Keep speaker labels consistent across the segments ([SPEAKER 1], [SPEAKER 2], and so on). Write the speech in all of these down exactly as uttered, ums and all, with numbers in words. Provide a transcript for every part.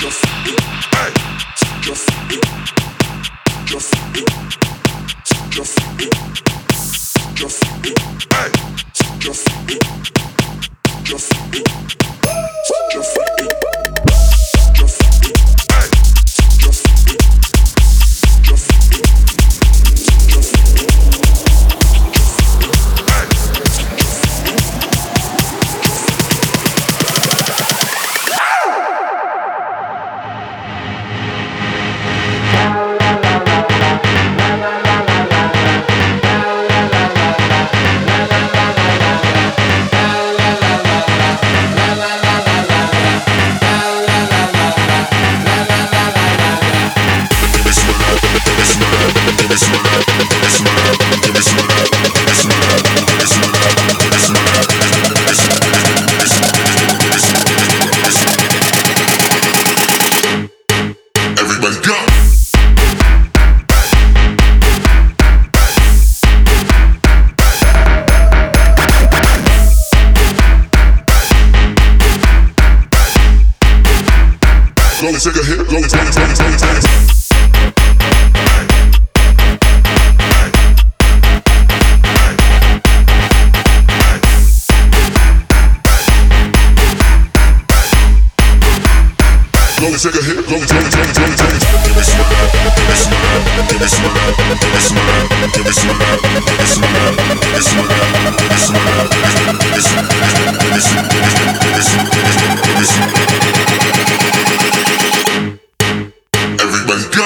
[SPEAKER 1] Take a hit, go, take, take, take, take. Go take a hit, go take, take, take, take. Give me some love, give me some love, give me some love, give me some love, give me some love, give me some love, give me some love, give me some love, give me some, give me some, give me some, give me some, give me some. Everybody go.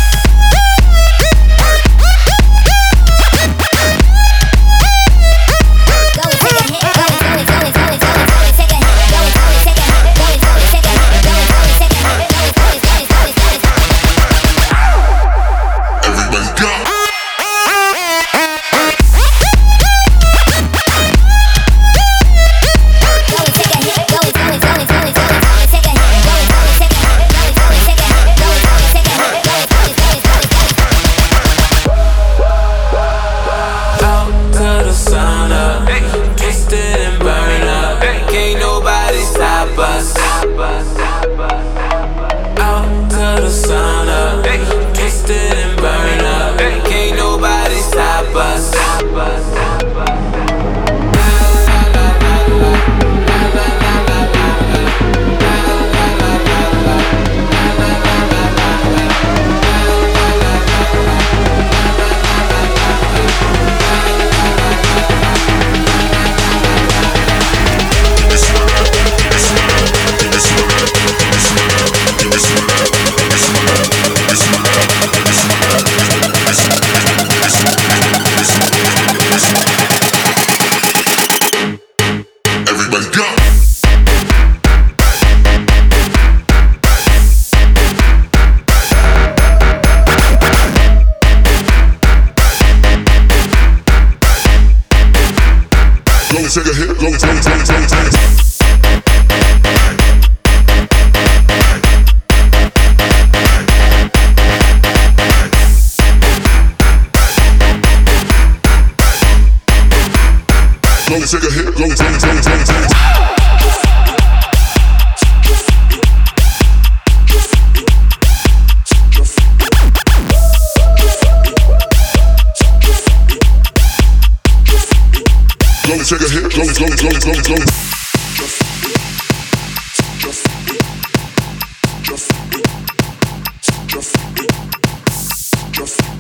[SPEAKER 1] Take a hit, go take, take, take, take. Go take a hit, go take, take, take, take. Take a hit, go, go, go, go, go. Just, just, just, just, just.